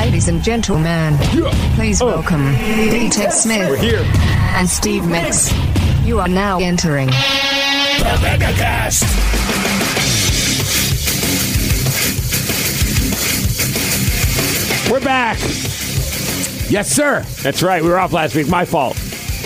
Ladies and gentlemen, please welcome D-Tech Smith We're here. and Steve Mix. You are now entering The Megacast. We're back. Yes, sir. That's right. We were off last week. My fault.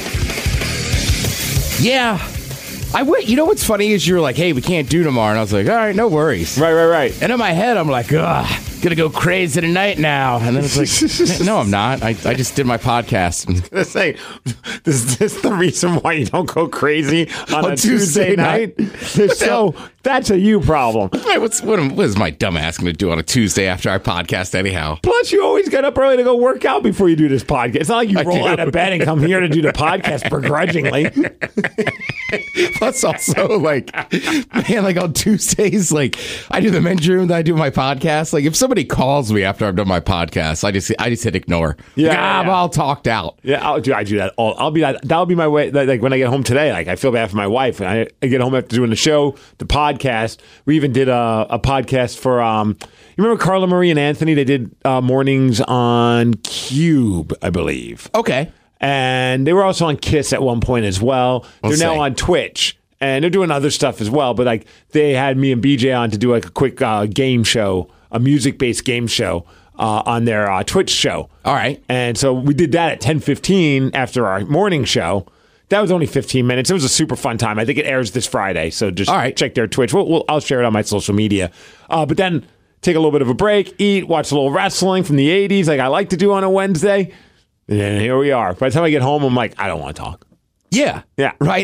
Yeah. You know what's funny is you were like, hey, we can't do tomorrow. And I was like, all right, no worries. Right. And in my head, I'm like, ugh, gonna go crazy tonight now. And then it's like, no, I'm not. I just did my podcast. Let's say, is this the reason why you don't go crazy on a Tuesday night? So that's a you problem. What is my dumb ass going to do on a Tuesday after I podcast anyhow? Plus, you always get up early to go work out before you do this podcast. It's not like you roll out of bed and come here to do the podcast begrudgingly. Plus, also, like, man, like on Tuesdays, like, I do the men's room, then I do my podcast. Like, if somebody calls me after I've done my podcast, I just hit ignore. Yeah, like, yeah. I'm all talked out. Yeah, I do that all. That'll be my way. Like when I get home today, like I feel bad for my wife. And I get home after doing the show, the podcast. We even did a podcast for you remember Carla Marie and Anthony? They did mornings on Cube, I believe. Okay. And they were also on Kiss at one point as well. They're now on Twitch. And they're doing other stuff as well. But like they had me and BJ on to do like a quick game show, a music-based game show on their Twitch show. All right. And so we did that at 10:15 after our morning show. That was only 15 minutes. It was a super fun time. I think it airs this Friday. So just check their Twitch. I'll share it on my social media. But then take a little bit of a break, eat, watch a little wrestling from the 80s like I like to do on a Wednesday. And here we are. By the time I get home, I'm like, I don't want to talk. Yeah. Right.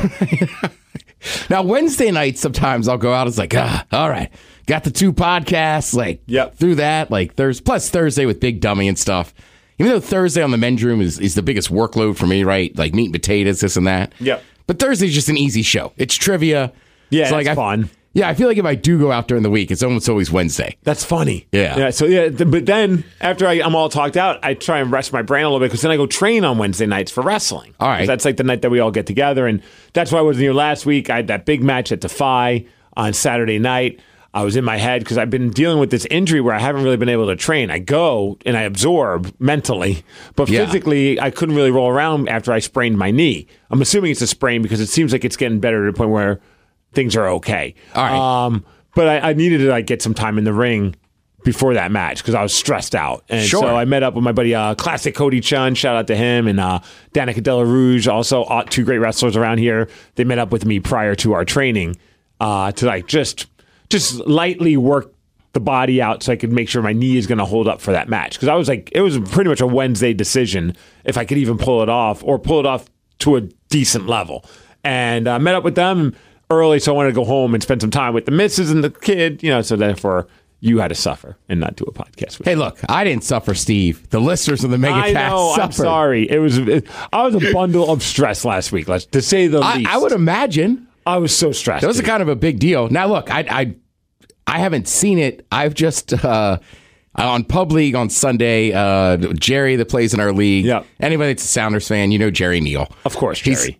Now, Wednesday nights, sometimes I'll go out. It's like, all right. Got the 2 podcasts. Like, through that. Like, plus Thursday with Big Dummy and stuff. Even though Thursday on the men's room is the biggest workload for me, right? Like meat and potatoes, this and that. Yep. But Thursday's just an easy show. It's trivia. Yeah, so it's fun. Yeah, I feel like if I do go out during the week, it's almost always Wednesday. That's funny. Yeah. But then after I'm all talked out, I try and rest my brain a little bit because then I go train on Wednesday nights for wrestling. All right. That's like the night that we all get together. And that's why I wasn't here last week. I had that big match at Defy on Saturday night. I was in my head because I've been dealing with this injury where I haven't really been able to train. I go and I absorb mentally, but physically I couldn't really roll around after I sprained my knee. I'm assuming it's a sprain because it seems like it's getting better to the point where things are okay. All right. But I needed to get some time in the ring before that match because I was stressed out. And so I met up with my buddy, Classic Cody Chun, shout out to him, and Danica Della Rouge, also 2 great wrestlers around here. They met up with me prior to our training to just lightly work the body out so I could make sure my knee is going to hold up for that match. Because I was like, it was pretty much a Wednesday decision if I could even pull it off or pull it off to a decent level. And I met up with them early, so I wanted to go home and spend some time with the missus and the kid, so therefore you had to suffer and not do a podcast with Hey, look, I didn't suffer, Steve. The listeners of the Megacast I know, suffered. I'm sorry. I was a bundle of stress last week, to say the least. I would imagine. I was so stressed. That was kind of a big deal. Now, look, I haven't seen it. I've just on Pub League on Sunday. Jerry that plays in our league. Yep. Anybody that's a Sounders fan, you know Jerry Neal. Of course, Jerry.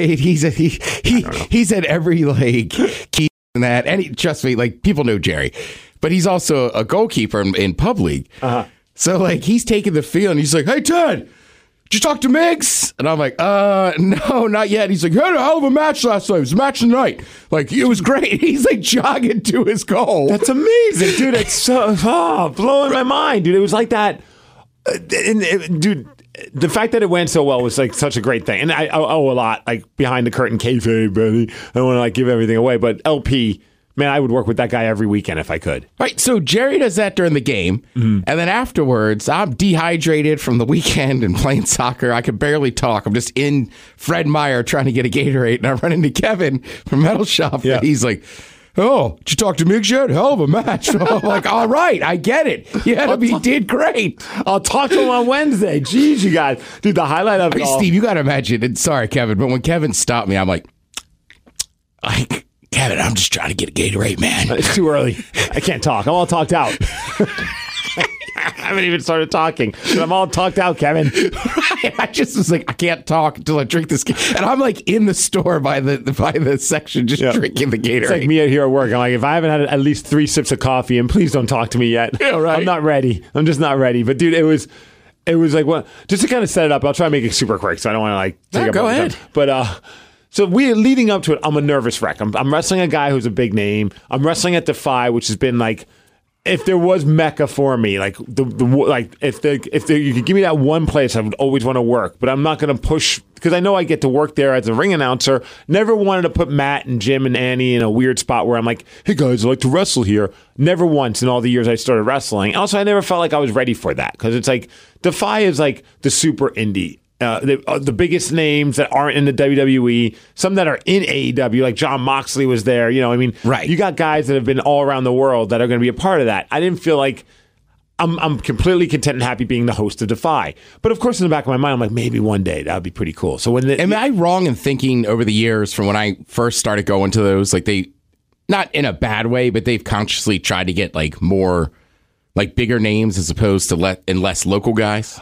He's at every key and that. And trust me, people know Jerry, but he's also a goalkeeper in Pub League. So he's taking the field and he's like, "Hey Ted, did you talk to Miggs?" And I'm like, no, not yet. He's like, "You had a hell of a match last night. It was a match tonight. It was great." He's jogging to his goal. That's amazing, dude. It's so blowing my mind, dude. It was like that. Dude, the fact that it went so well was such a great thing. And I owe a lot, behind the curtain kayfabe, buddy. I don't want to give everything away, but LP, man, I would work with that guy every weekend if I could. Right, so Jerry does that during the game, and then afterwards, I'm dehydrated from the weekend and playing soccer. I could barely talk. I'm just in Fred Meyer trying to get a Gatorade, and I run into Kevin from Metal Shop, and he's like, "Oh, did you talk to Miggs yet? Hell of a match." So I'm like, all right, I get it. He did great. I'll talk to him on Wednesday. Jeez, you guys. Dude, the highlight of it all. Steve, you got to imagine, and sorry, Kevin, but when Kevin stopped me, I'm like, Kevin, I'm just trying to get a Gatorade, man. It's too early. I can't talk. I'm all talked out. haven't even started talking. And I'm all talked out, Kevin. I just was like, I can't talk until I drink this. And I'm like in the store by the section just drinking the Gatorade. It's like me here at work. I'm like, if I haven't had at least 3 sips of coffee, and please don't talk to me yet. Yeah, right. I'm not ready. I'm just not ready. But dude, it was like, well, just to kind of set it up, I'll try to make it super quick, so I don't want to like take up go all the ahead. time. But so we leading up to it, I'm a nervous wreck. I'm wrestling a guy who's a big name. I'm wrestling at Defy, which has been like, if there was Mecca for me, like if you could give me that one place, I would always want to work. But I'm not going to push because I know I get to work there as a ring announcer. Never wanted to put Matt and Jim and Annie in a weird spot where I'm like, hey guys, I like to wrestle here. Never once in all the years I started wrestling. Also, I never felt like I was ready for that because it's like Defy is like the super indie. The biggest names that aren't in the WWE, some that are in AEW, like John Moxley was there. You know, I mean, right. You got guys that have been all around the world that are going to be a part of that. I didn't feel like I'm completely content and happy being the host of Defy. But of course, in the back of my mind, I'm like, maybe one day that would be pretty cool. So am I wrong in thinking over the years from when I first started going to those, like they, not in a bad way, but they've consciously tried to get like more, like bigger names as opposed to less local guys?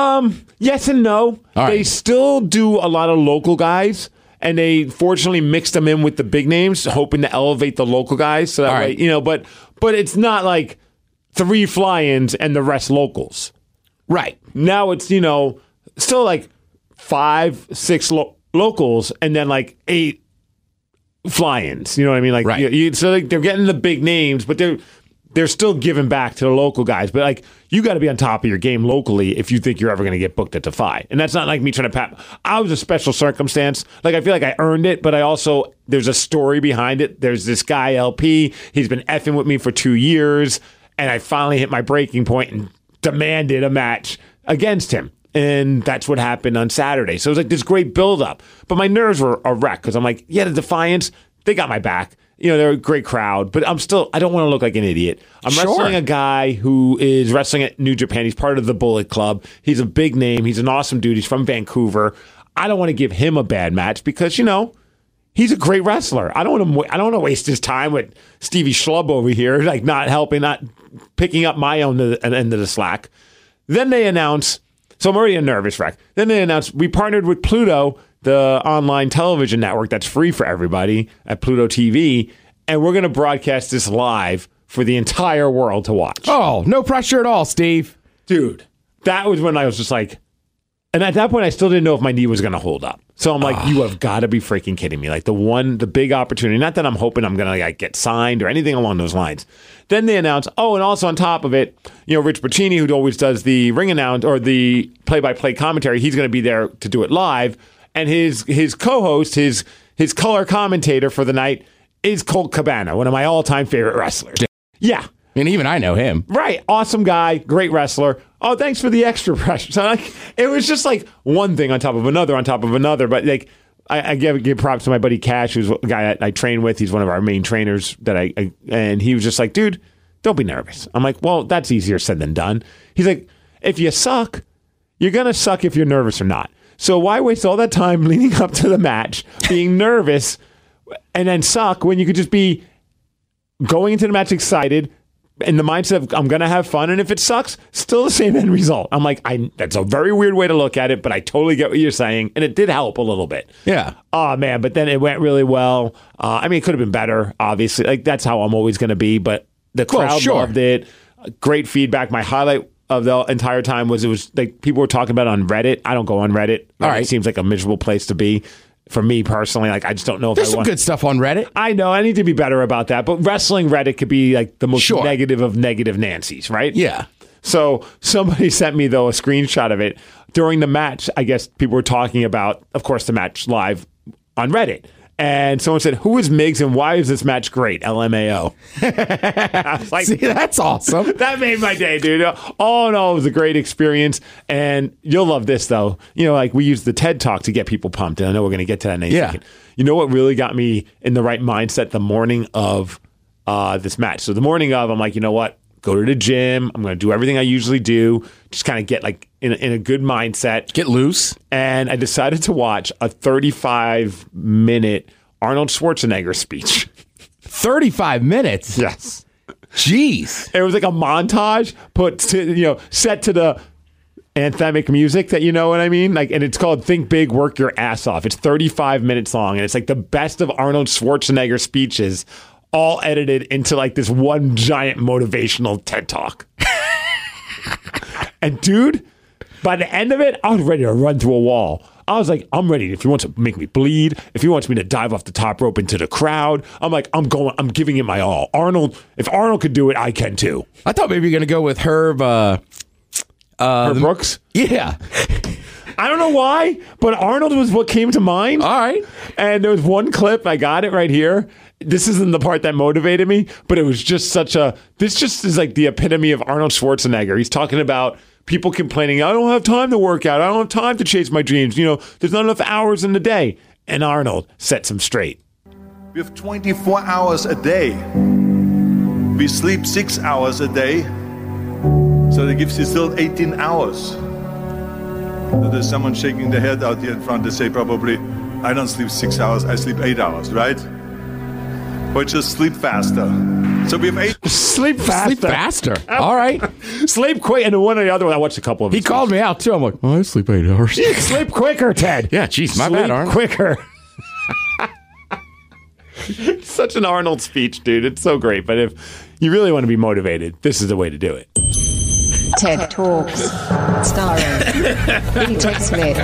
Yes and no. All They right. still do a lot of local guys, and they fortunately mix them in with the big names, hoping to elevate the local guys. So that All way, right. you know, but it's not like 3 fly-ins and the rest locals. Right. Now it's, you know, still like 5, 6 locals and then like 8 fly-ins. You know what I mean? Like, right. So like they're getting the big names, but they're still giving back to the local guys. But like, you got to be on top of your game locally if you think you're ever going to get booked at Defy. And that's not like me trying to pat. I was a special circumstance. Like, I feel like I earned it, but I also, there's a story behind it. There's this guy, LP. He's been effing with me for 2 years. And I finally hit my breaking point and demanded a match against him. And that's what happened on Saturday. So it was like this great buildup. But my nerves were a wreck because I'm like, yeah, the Defiance, they got my back. You know, they're a great crowd, but I don't want to look like an idiot. I'm wrestling a guy who is wrestling at New Japan. He's part of the Bullet Club. He's a big name. He's an awesome dude. He's from Vancouver. I don't want to give him a bad match because, you know, he's a great wrestler. I don't want to waste his time with Stevie Schlub over here, like not helping, not picking up my own end of the slack. Then they announce, so I'm already a nervous wreck. Then they announce we partnered with Pluto, the online television network that's free for everybody at Pluto TV, and we're going to broadcast this live for the entire world to watch. Oh, no pressure at all, Steve. Dude, that was when I was just like, and at that point, I still didn't know if my knee was going to hold up. So I'm like, you have got to be freaking kidding me. Like the big opportunity, not that I'm hoping I'm going to like get signed or anything along those lines. Then they announce, and also on top of it, you know, Rich Puccini, who always does the ring announce or the play-by-play commentary, he's going to be there to do it live. And his co-host, his color commentator for the night is Colt Cabana, one of my all-time favorite wrestlers. Yeah. And even I know him. Right. Awesome guy. Great wrestler. Oh, thanks for the extra pressure. So like, it was just like one thing on top of another on top of another. But like, I give props to my buddy Cash, who's a guy I train with. He's one of our main trainers and he was just like, dude, don't be nervous. I'm like, well, that's easier said than done. He's like, if you suck, you're going to suck if you're nervous or not. So why waste all that time leading up to the match, being nervous, and then suck when you could just be going into the match excited in the mindset of I'm going to have fun, and if it sucks, still the same end result. I'm like, that's a very weird way to look at it, but I totally get what you're saying, and it did help a little bit. Yeah. Oh, man, but then it went really well. I mean, it could have been better, obviously. Like, that's how I'm always going to be, but the crowd loved it. Great feedback. My highlight of the entire time was it was like people were talking about it on Reddit. I don't go on Reddit. All right. It seems like a miserable place to be for me personally. Like, I just don't know if There's I some want good stuff on Reddit. I know. I need to be better about that. But wrestling Reddit could be like the most negative of negative Nancy's, right? Yeah. So somebody sent me, though, a screenshot of it. During the match, I guess people were talking about, of course, the match live on Reddit. And someone said, who is Miggs and why is this match great? LMAO. I was like, see, that's awesome. That made my day, dude. Oh, no, it was a great experience. And you'll love this, though. You know, like we use the TED Talk to get people pumped. And I know we're going to get to that in a second. You know what really got me in the right mindset the morning of this match? So the morning of, I'm like, you know what? Go to the gym. I'm going to do everything I usually do. Just kind of get like in a good mindset. Get loose. And I decided to watch a 35-minute Arnold Schwarzenegger speech. 35 minutes? Yes. Jeez. It was like a montage set to the anthemic music that, you know what I mean? Like, and it's called Think Big, Work Your Ass Off. It's 35 minutes long, and it's like the best of Arnold Schwarzenegger speeches, all edited into like this one giant motivational TED Talk. And dude, by the end of it, I was ready to run through a wall. I was like, I'm ready. If he wants to make me bleed, if he wants me to dive off the top rope into the crowd, I'm like, I'm giving it my all. If Arnold could do it, I can too. I thought maybe you're going to go with Herb Brooks? Yeah. I don't know why, but Arnold was what came to mind. All right. And there was one clip, I got it right here. This isn't the part that motivated me, but it was just this just is like the epitome of Arnold Schwarzenegger. He's talking about people complaining, I don't have time to work out. I don't have time to chase my dreams. There's not enough hours in the day. And Arnold sets him straight. We have 24 hours a day. We sleep 6 hours a day. So that gives you still 18 hours. So there's someone shaking their head out here in front. They say probably, I don't sleep 6 hours, I sleep 8 hours, right? Or just sleep faster. So we have Sleep faster. Sleep faster. All right. Sleep quick. And the one or the other one, I watched a couple of them. He called me out, too. I'm like, I sleep 8 hours. Sleep quicker, Ted. Yeah, jeez, my bad, Arnold. Quicker. Such an Arnold speech, dude. It's so great. But if you really want to be motivated, this is the way to do it. TED Talks, starring Peter Smith.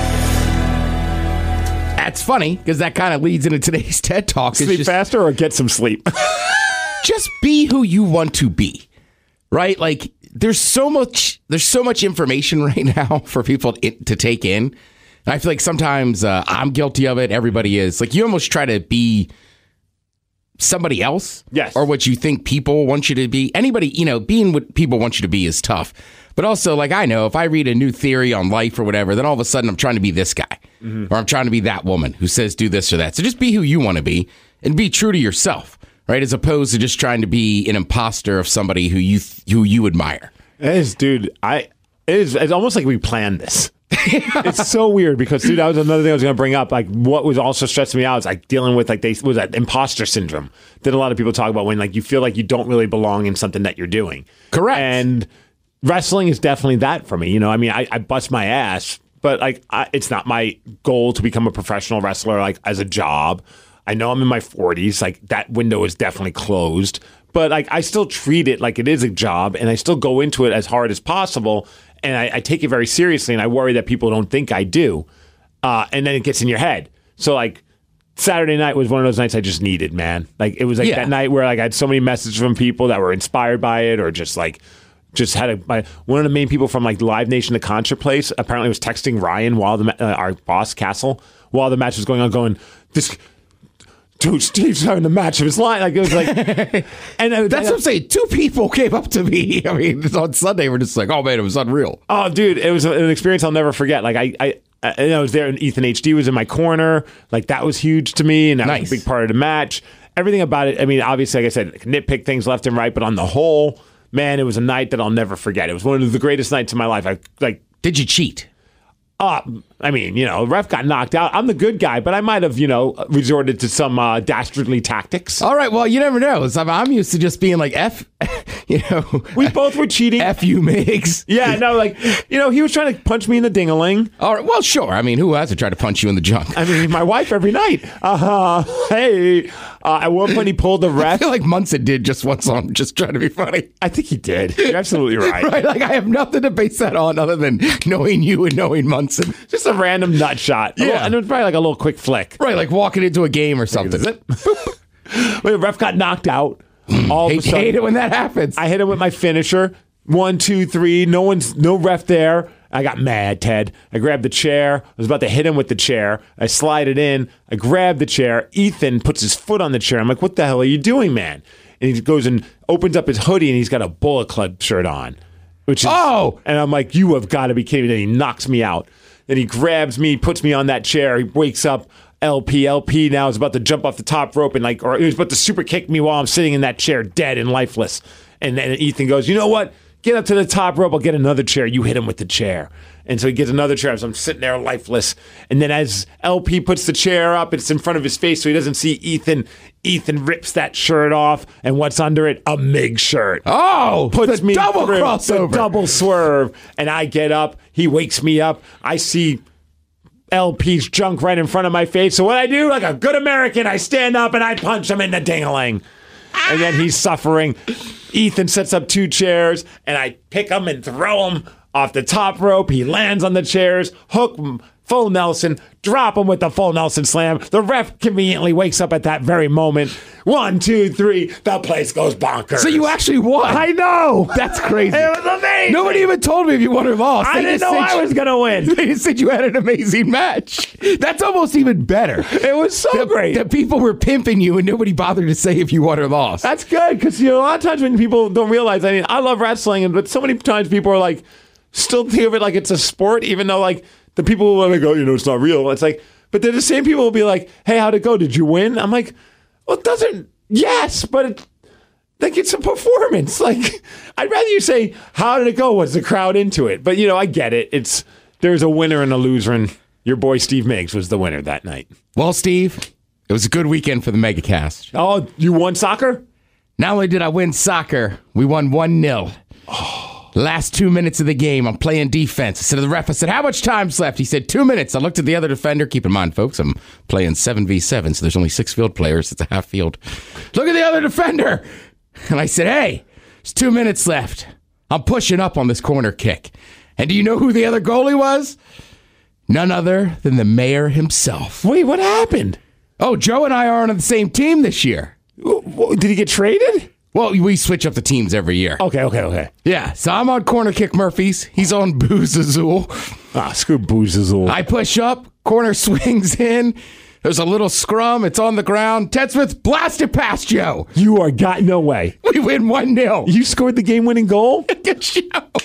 That's funny, because that kind of leads into today's TED Talk. Sleep faster or get some sleep? Just be who you want to be, right? Like, there's so much information right now for people to take in. And I feel like sometimes I'm guilty of it. Everybody is. Like, you almost try to be somebody else. Yes. Or what you think people want you to be. Anybody, being what people want you to be is tough. But also, like, I know if I read a new theory on life or whatever, then all of a sudden I'm trying to be this guy. Or I'm trying to be that woman who says do this or that. So just be who you want to be and be true to yourself, right? As opposed to just trying to be an imposter of somebody who you admire. It is, dude. It's almost like we planned this. It's so weird because, dude, that was another thing I was going to bring up. Like, what was also stressing me out is like dealing with was that imposter syndrome that a lot of people talk about when like you feel like you don't really belong in something that you're doing. Correct. And wrestling is definitely that for me. I bust my ass, but like it's not my goal to become a professional wrestler like as a job. I know I'm in my 40s. Like that window is definitely closed, but like I still treat it like it is a job, and I still go into it as hard as possible. And I take it very seriously, and I worry that people don't think I do. And then it gets in your head. So, like, Saturday night was one of those nights I just needed, man. Like, it was like that night where like I had so many messages from people that were inspired by it, or just had one of the main people from like Live Nation, the concert place, apparently was texting Ryan while our boss, Castle, while the match was going on, going, dude, Steve's having the match of his life. Like, it was like, and that's what I'm saying. Two people came up to me. I mean, on Sunday, we're just like, oh man, it was unreal. Oh, dude, it was an experience I'll never forget. Like, I was there, and Ethan HD was in my corner. Like, that was huge to me, and that was a big part of the match. Everything about it. I mean, obviously, like I said, nitpick things left and right, but on the whole, man, it was a night that I'll never forget. It was one of the greatest nights of my life. Did you cheat? I mean, ref got knocked out. I'm the good guy, but I might have, resorted to some dastardly tactics. All right. Well, you never know. I'm used to just being like, We both were cheating. F you, Migs. Yeah, no, like, he was trying to punch me in the ding-a-ling. All right. Well, sure. I mean, who hasn't tried to punch you in the junk? I mean, my wife every night. Hey. At one point, he pulled the ref. I feel like Munson did just once on just trying to be funny. I think he did. You're absolutely right. Right. Like, I have nothing to base that on other than knowing you and knowing Munson. Just a random nut shot. Yeah. And it was probably like a little quick flick. Right. Like walking into a game or something. The ref got knocked out. All of a sudden, hate it when that happens. I hit him with my finisher. 1, 2, 3. No ref there. I got mad, Ted. I grabbed the chair. I was about to hit him with the chair. I slide it in. I grab the chair. Ethan puts his foot on the chair. I'm like, what the hell are you doing, man? And he goes and opens up his hoodie, and he's got a Bullet Club shirt on. And I'm like, you have got to be kidding me. Then he knocks me out. Then he grabs me, puts me on that chair. He wakes up. LP now is about to jump off the top rope or he was about to super kick me while I'm sitting in that chair dead and lifeless. And then Ethan goes, you know what? get up to the top rope. I'll get another chair. You hit him with the chair. And so he gets another chair. So I'm sitting there lifeless. And then as LP puts the chair up, it's in front of his face so he doesn't see Ethan. Ethan rips that shirt off. And what's under it? A MIG shirt. Oh, puts me double through crossover. The double swerve. And I get up. He wakes me up. I see LP's junk right in front of my face. So what I do, like a good American, I stand up and I punch him in the ding-a-ling. And then he's suffering. Ethan sets up 2 chairs, and I pick him and throw him off the top rope. He lands on the chairs, hook him, full Nelson, drop him with the full Nelson slam. The ref conveniently wakes up at that very moment. 1, 2, 3, the place goes bonkers. So you actually won. I know. That's crazy. It was amazing. Nobody even told me if you won or lost. I didn't know I was going to win. They just said you had an amazing match. That's almost even better. It was so great. The people were pimping you and nobody bothered to say if you won or lost. That's good because a lot of times when people don't realize, I mean, I love wrestling, but so many times people are like, still think of it like it's a sport, even though like the people who go, it's not real. It's like, but they're the same people who will be like, hey, how'd it go? Did you win? I'm like, well, it doesn't. Yes, but it's a performance. Like, I'd rather you say, how did it go? Was the crowd into it? But, I get it. There's a winner and a loser, and your boy Steve Miggs was the winner that night. Well, Steve, it was a good weekend for the Megacast. Oh, you won soccer? Not only did I win soccer, we won 1-0. Last 2 minutes of the game, I'm playing defense. I said to the ref, I said, how much time's left? He said, 2 minutes. I looked at the other defender. Keep in mind, folks, I'm playing 7v7, so there's only 6 field players. It's a half field. Look at the other defender. And I said, hey, there's 2 minutes left. I'm pushing up on this corner kick. And do you know who the other goalie was? None other than the mayor himself. Wait, what happened? Oh, Joe and I aren't on the same team this year. Did he get traded? Well, we switch up the teams every year. Okay. Yeah, so I'm on corner kick Murphy's. He's on Booze Azul. Screw Booze Azul. I push up, corner swings in. There's a little scrum. It's on the ground. Ted Smith blasted past Joe. You are got no way. We win 1-0. You scored the game-winning goal? Good show.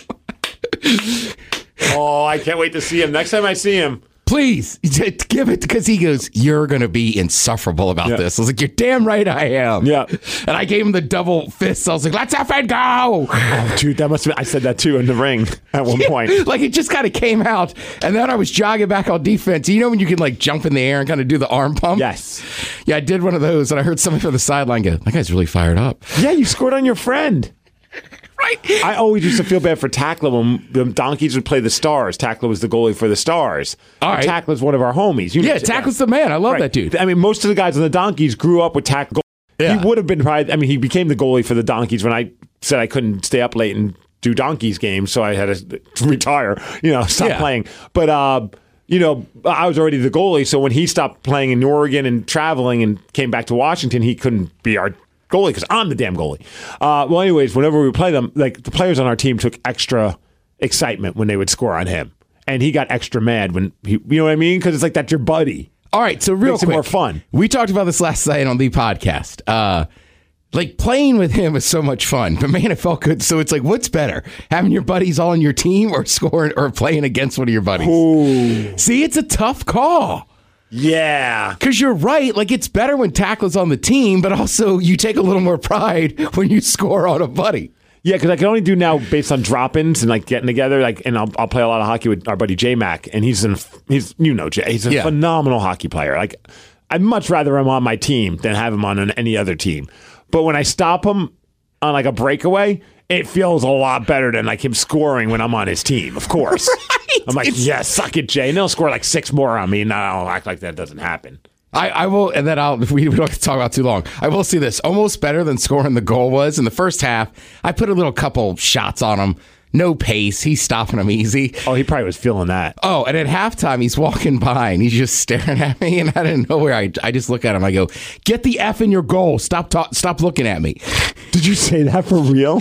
Oh, I can't wait to see him. Next time I see him. Please, give it, because he goes, you're going to be insufferable about this. I was like, you're damn right I am. Yeah. And I gave him the double fist. I was like, let's have it go. Oh, dude, that must have been, I said that too in the ring at one point. Like, it just kind of came out. And then I was jogging back on defense. You know when you can, like, jump in the air and kind of do the arm pump? Yes. Yeah, I did one of those. And I heard somebody from the sideline go, that guy's really fired up. Yeah, you scored on your friend. Right. I always used to feel bad for Tackler when the Donkeys would play the Stars. Tackler was the goalie for the Stars. All right. Tackler's one of our homies. Tackler's the man. I love that dude. I mean, most of the guys on the Donkeys grew up with Tackler. Yeah. He would have been probably, he became the goalie for the Donkeys when I said I couldn't stay up late and do Donkeys games, so I had to retire, stop playing. But, I was already the goalie, so when he stopped playing in Oregon and traveling and came back to Washington, he couldn't be our goalie because I'm the damn goalie. Well, anyways, whenever we play them, like the players on our team took extra excitement when they would score on him, and he got extra mad when he, you know what I mean? Because it's like that's your buddy. All right, so real Makes quick, it more fun. We talked about this last night on the podcast. Like playing with him is so much fun, but man, it felt good. So it's like, what's better, having your buddies all on your team or scoring or playing against one of your buddies? Ooh. See, it's a tough call. Yeah. Because you're right. Like, it's better when Tackler's on the team, but also you take a little more pride when you score on a buddy. Yeah, because I can only do now based on drop-ins and like getting together. Like, and I'll play a lot of hockey with our buddy J Mac, and he's Jay. He's a phenomenal hockey player. Like, I'd much rather him on my team than have him on any other team. But when I stop him on like a breakaway, it feels a lot better than like him scoring when I'm on his team, of course. Right. I'm like, yeah, suck it, Jay. And they'll score like 6 more on me, and I'll act like that doesn't happen. I will, and then we don't have to talk about too long. I will see this. Almost better than scoring the goal was in the first half. I put a little couple shots on him. No pace. He's stopping them easy. Oh, he probably was feeling that. Oh, and at halftime, he's walking by, and he's just staring at me, and out of nowhere, I just look at him. I go, get the F in your goal. Stop looking at me. Did you say that for real?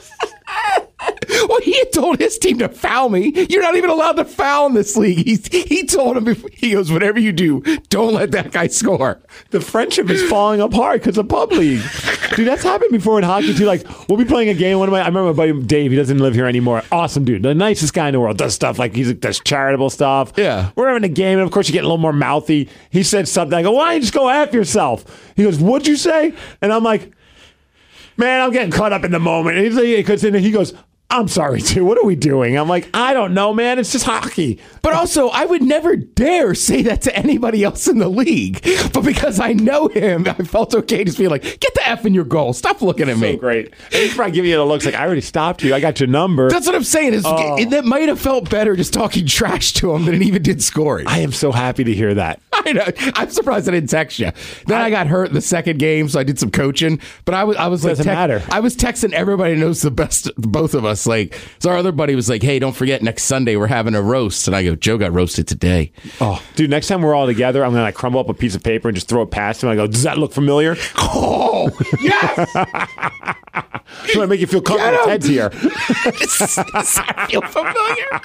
Well, he had told his team to foul me. You're not even allowed to foul in this league. He told him, he goes, whatever you do, don't let that guy score. The friendship is falling apart because of pub league. Dude, that's happened before in hockey too. Like, we'll be playing a game. I remember my buddy Dave, he doesn't live here anymore. Awesome dude. The nicest guy in the world. Does stuff like does charitable stuff. Yeah. We're having a game, and of course you get a little more mouthy. He said something. I go, why don't you just go F yourself? He goes, what'd you say? And I'm like, man, I'm getting caught up in the moment. And he goes, I'm sorry, too. What are we doing? I'm like, I don't know, man. It's just hockey. But also, I would never dare say that to anybody else in the league. But because I know him, I felt okay just being like, get the F in your goal. Stop looking at me. So great. And he's probably giving you the looks like, I already stopped you. I got your number. That's what I'm saying. That might have felt better just talking trash to him than it even did scoring. I am so happy to hear that. I know. I'm surprised I didn't text you. Then I got hurt in the second game, so I did some coaching. But I was like, doesn't matter. I was texting everybody who knows the best, both of us. Like, so our other buddy was like, hey, don't forget next Sunday we're having a roast. And I go, Joe got roasted today. Oh, dude, next time we're all together, I'm going to like crumble up a piece of paper and just throw it past him. I go, does that look familiar? Oh, yes. Trying to make you feel comfortable. Ted's here. Does that feel familiar?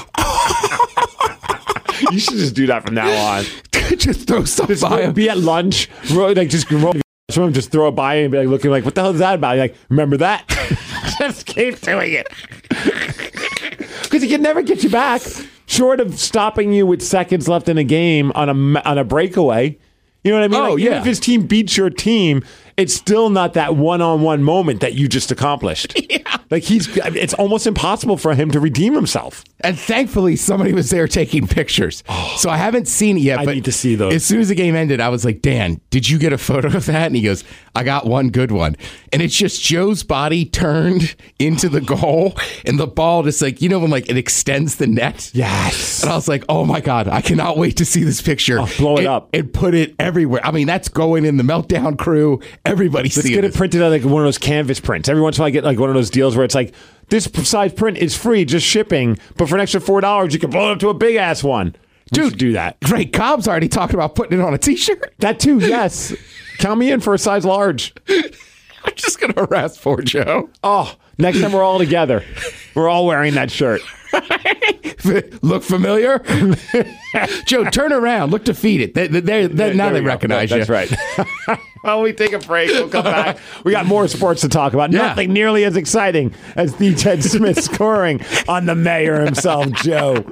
You should just do that from now on. Just throw stuff by him. Be at lunch, just throw it by and be like looking like, what the hell is that about? You're like, remember that? Just keep doing it. Because he can never get you back, short of stopping you with seconds left in a game on a breakaway. You know what I mean? Oh, like, yeah. Even if his team beats your team, it's still not that one-on-one moment that you just accomplished. Yeah. Like it's almost impossible for him to redeem himself. And thankfully, somebody was there taking pictures. So I haven't seen it yet. I but need to see those. As soon as the game ended, I was like, Dan, did you get a photo of that? And he goes, I got one good one. And it's just Joe's body turned into the goal and the ball just like, when like it extends the net. Yes. And I was like, oh my God, I cannot wait to see this picture. I'll blow it up. And put it everywhere. I mean, that's going in the Meltdown crew. Everybody's Let's seeing get it. it printed on like one of those canvas prints. Every once in a while I get like one of those deals where it's like, this size print is free, just shipping, but for an extra $4, you can blow it up to a big ass one. Dude, do that. Great. Cobb's already talking about putting it on a t-shirt. That too, yes. Count me in for a size large. I'm just going to harass poor Joe. Oh, next time we're all together, we're all wearing that shirt. Look familiar? Joe, turn around. Look defeated. Now they recognize you. That's right. Well, we take a break. We'll come back. We got more sports to talk about. Yeah. Nothing nearly as exciting as the Ted Smith scoring on the mayor himself, Joe.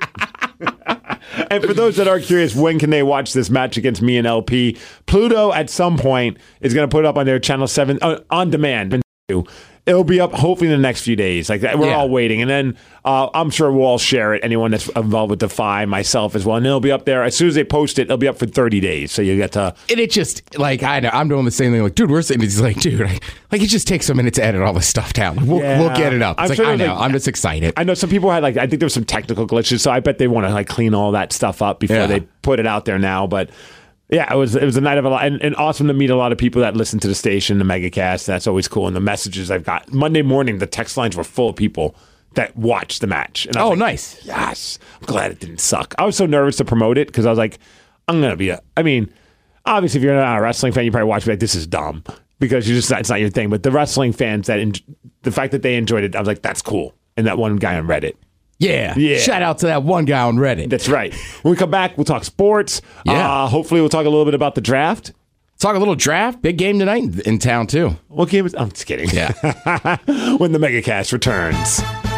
And for those that are curious, when can they watch this match against me and LP? Pluto at some point is going to put it up on their Channel 7 on demand. It'll be up hopefully in the next few days. Like we're all waiting, and then I'm sure we'll all share it. Anyone that's involved with Defy, myself as well, and it'll be up there as soon as they post it. It'll be up for 30 days, so you get to. And it just like I know I'm doing the same thing. Like, dude, we're sitting. He's like, dude, like it just takes a minute to edit all this stuff down. We'll get it up. It's I know. I'm just excited. I know some people had I think there was some technical glitches, so I bet they want to clean all that stuff up before they put it out there now, but. Yeah, it was a night of a lot, and awesome to meet a lot of people that listen to the station, the MegaCast. That's always cool. And the messages I've got Monday morning, the text lines were full of people that watched the match. And I was nice. Yes, I'm glad it didn't suck. I was so nervous to promote it because I was like, I'm gonna be obviously if you're not a wrestling fan, you probably watch me like this is dumb because it's not your thing. But the wrestling fans the fact that they enjoyed it, I was like, that's cool. And that one guy on Reddit. Yeah. Shout out to that one guy on Reddit. That's right. When we come back, we'll talk sports. Yeah. Hopefully, we'll talk a little bit about the draft. Talk a little draft. Big game tonight in town, too. What game is... I'm just kidding. Yeah. When the MegaCast returns.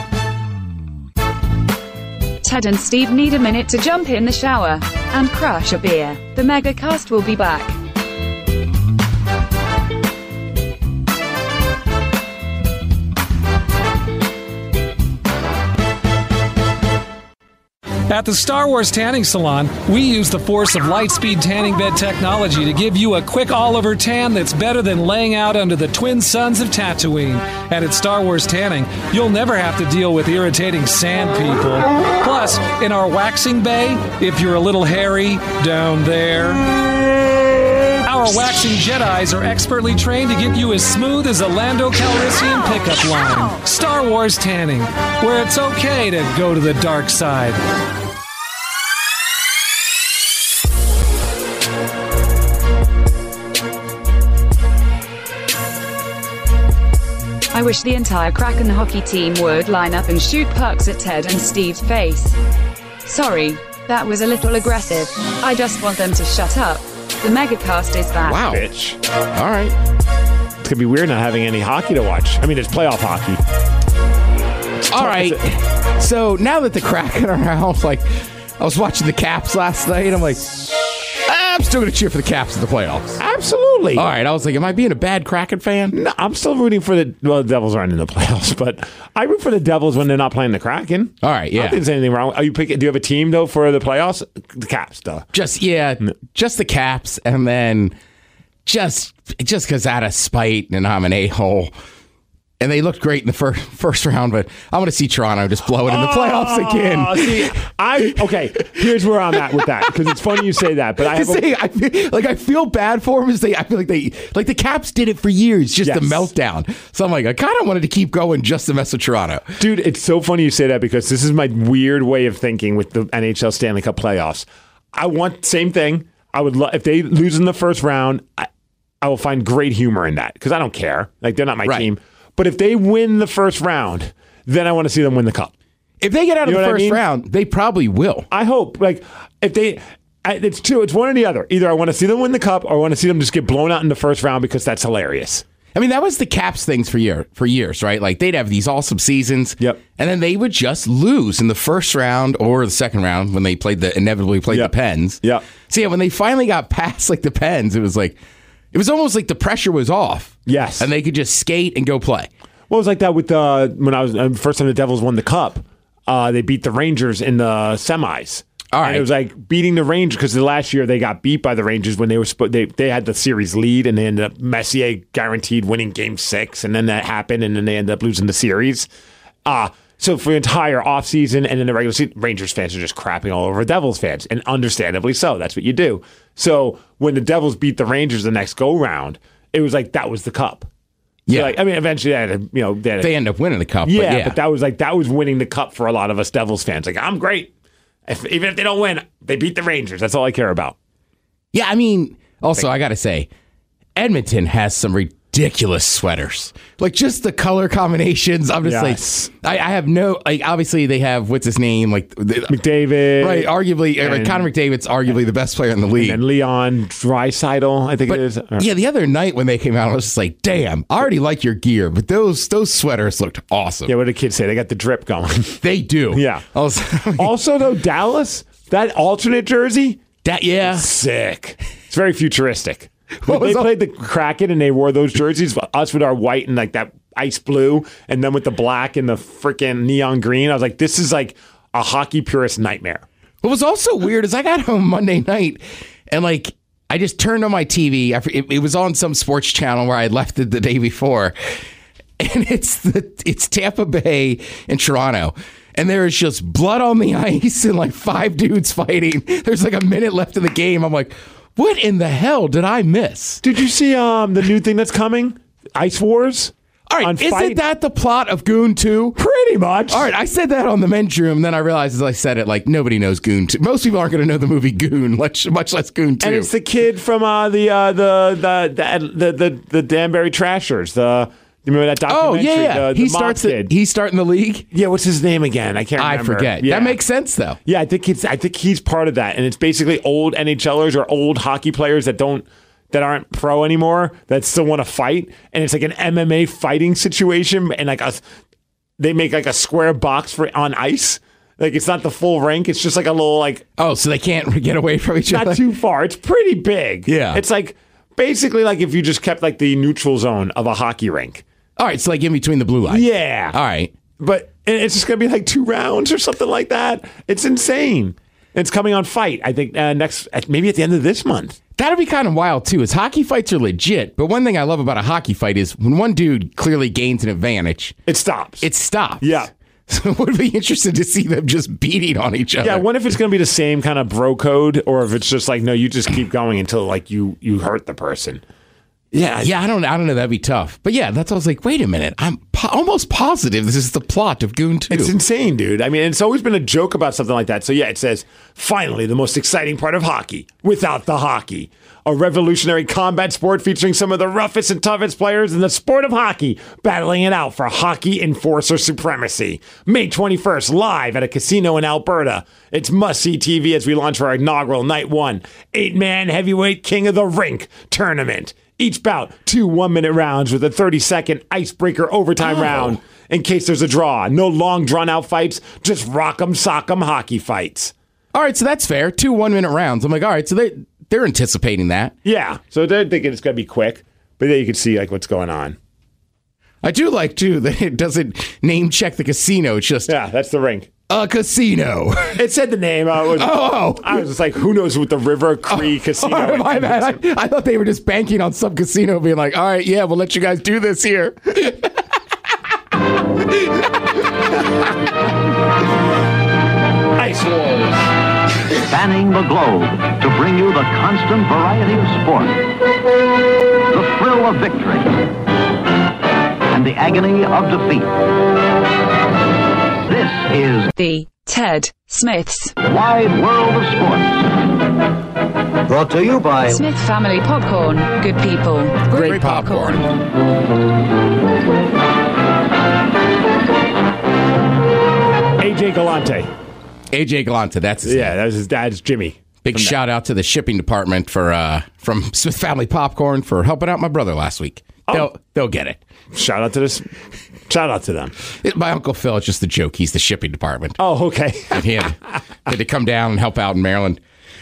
Ted and Steve need a minute to jump in the shower and crush a beer. The MegaCast will be back. At the Star Wars Tanning Salon, we use the force of Lightspeed tanning bed technology to give you a quick all-over tan that's better than laying out under the twin suns of Tatooine. And at Star Wars Tanning, you'll never have to deal with irritating sand people. Plus, in our waxing bay, if you're a little hairy down there, our waxing Jedis are expertly trained to get you as smooth as a Lando Calrissian pickup line. Star Wars Tanning, where it's okay to go to the dark side. I wish the entire Kraken hockey team would line up and shoot pucks at Ted and Steve's face. Sorry, that was a little aggressive. I just want them to shut up. The MegaCast is back. Wow. Bitch. All right. It's going to be weird not having any hockey to watch. I mean, it's playoff hockey. All right. So now that the Kraken are out, I was watching the Caps last night. I'm like, I'm still going to cheer for the Caps in the playoffs. Absolutely. All right, I was like, am I being a bad Kraken fan? No, I'm still rooting for the Devils aren't in the playoffs, but I root for the Devils when they're not playing the Kraken. All right, yeah. I don't think there's anything wrong. Do you have a team, though, for the playoffs? The Caps, though. Just the Caps, and then just because out of spite and I'm an a-hole. And they looked great in the first round, but I want to see Toronto just blow it in the playoffs again. Okay, here's where I'm at with that, because it's funny you say that, but I feel bad for them. I feel like the Caps did it for years, just the meltdown. So I'm like, I kind of wanted to keep going just to mess with Toronto. Dude, it's so funny you say that, because this is my weird way of thinking with the NHL Stanley Cup playoffs. I want same thing. I would if they lose in the first round, I will find great humor in that, because I don't care. Like, they're not my team. But if they win the first round, then I want to see them win the cup. If they get out of the first round, they probably will. I hope. Like, if they, it's one or the other. Either I want to see them win the cup, or I want to see them just get blown out in the first round, because that's hilarious. I mean, that was the Caps things for years, right? Like, they'd have these awesome seasons, and then they would just lose in the first round or the second round when they inevitably played the Pens. Yeah. So when they finally got past like the Pens, it was almost like the pressure was off. Yes. And they could just skate and go play. Well, it was like that with when I was first time the Devils won the cup. They beat the Rangers in the semis. All right. And it was like beating the Rangers, because the last year they got beat by the Rangers when they had the series lead, and they ended up Messier guaranteed winning Game 6, and then that happened, and then they ended up losing the series. So for the entire offseason and in the regular season, Rangers fans are just crapping all over Devils fans, and understandably so. That's what you do. So when the Devils beat the Rangers the next go-round, it was like that was the cup. Yeah. So like, I mean, eventually they end up winning the cup. Yeah, but that was winning the cup for a lot of us Devils fans. Like, I'm great. Even if they don't win, they beat the Rangers. That's all I care about. Yeah, I mean, also, I got to say, Edmonton has some ridiculous sweaters. Like, just the color combinations. I'm just like, I have no, like, obviously they have, what's his name? Like, McDavid. Right, arguably, Connor McDavid's arguably the best player in the league. And Leon Draisaitl, I think it is. Yeah, the other night when they came out, I was just like, damn, I already like your gear, but those sweaters looked awesome. Yeah, what did the kids say? They got the drip going. They do. Yeah. Also, though, Dallas, that alternate jersey, sick. It's very futuristic. When they played the Kraken and they wore those jerseys, us with our white and like that ice blue, and then with the black and the freaking neon green, I was like, this is like a hockey purist nightmare. What was also weird is I got home Monday night and like I just turned on my TV. It was on some sports channel where I had left it the day before, and it's Tampa Bay and Toronto. And there is just blood on the ice and like 5 dudes fighting. There's like a minute left in the game. I'm like, what in the hell did I miss? Did you see the new thing that's coming? Ice Wars? All right, isn't that the plot of Goon 2? Pretty much. All right, I said that on the men's room, and then I realized as I said it, like, nobody knows Goon 2. Most people aren't going to know the movie Goon, much less Goon 2. And it's the kid from the Danbury Trashers, you remember that documentary? Oh, yeah. He's starting the league? Yeah, what's his name again? I can't remember. I forget. Yeah. That makes sense, though. Yeah, I think he's part of that. And it's basically old NHLers or old hockey players that aren't pro anymore that still want to fight. And it's like an MMA fighting situation. And like they make like a square box on ice. Like, it's not the full rink. It's just like a little like... Oh, so they can't get away from each other? Not too far. It's pretty big. Yeah. It's like basically like if you just kept like the neutral zone of a hockey rink. All right, so like in between the blue lines. Yeah. All right. But it's just going to be like 2 rounds or something like that. It's insane. It's coming on Fight, I think, maybe at the end of this month. That'd be kind of wild, too, is hockey fights are legit. But one thing I love about a hockey fight is when one dude clearly gains an advantage. It stops. Yeah. So it would be interesting to see them just beating on each other. Yeah, I wonder if it's going to be the same kind of bro code, or if it's just like, no, you just keep going until like you hurt the person. Yeah, I don't know. That'd be tough. But yeah, that's what I was like, wait a minute. I'm almost positive this is the plot of Goon 2. It's insane, dude. I mean, it's always been a joke about something like that. So yeah, it says, finally, the most exciting part of hockey without the hockey. A revolutionary combat sport featuring some of the roughest and toughest players in the sport of hockey battling it out for hockey enforcer supremacy. May 21st, live at a casino in Alberta. It's must-see TV as we launch our inaugural Night 1 8-man heavyweight King of the Rink tournament. Each bout, 2 one-minute rounds with a 30-second icebreaker overtime round in case there's a draw. No long, drawn-out fights, just rock'em sock'em hockey fights. All right, so that's fair. 2 one-minute rounds. I'm like, all right, so they're anticipating that. Yeah, so they're thinking it's going to be quick, but then you can see like what's going on. I do like, too, that it doesn't name check the casino. It's just that's the ring. A casino. It said the name. I was just like, who knows what the River Cree Casino is. My bad. I thought they were just banking on some casino being like, all right, yeah, we'll let you guys do this here. Ice Wars. Spanning the globe to bring you the constant variety of sport, the thrill of victory, and the agony of defeat. This is The Ted Smith's Wide World of Sports. Brought to you by Smith Family Popcorn. Good people. Great popcorn. AJ Galante. AJ Galante, that's his name. That was his dad's Jimmy. Big shout out to the shipping department for from Smith Family Popcorn for helping out my brother last week. They'll get it. Shout out to this. Shout out to them. My Uncle Phil, it's just a joke. He's the shipping department. Oh, okay. And he had to come down and help out in Maryland.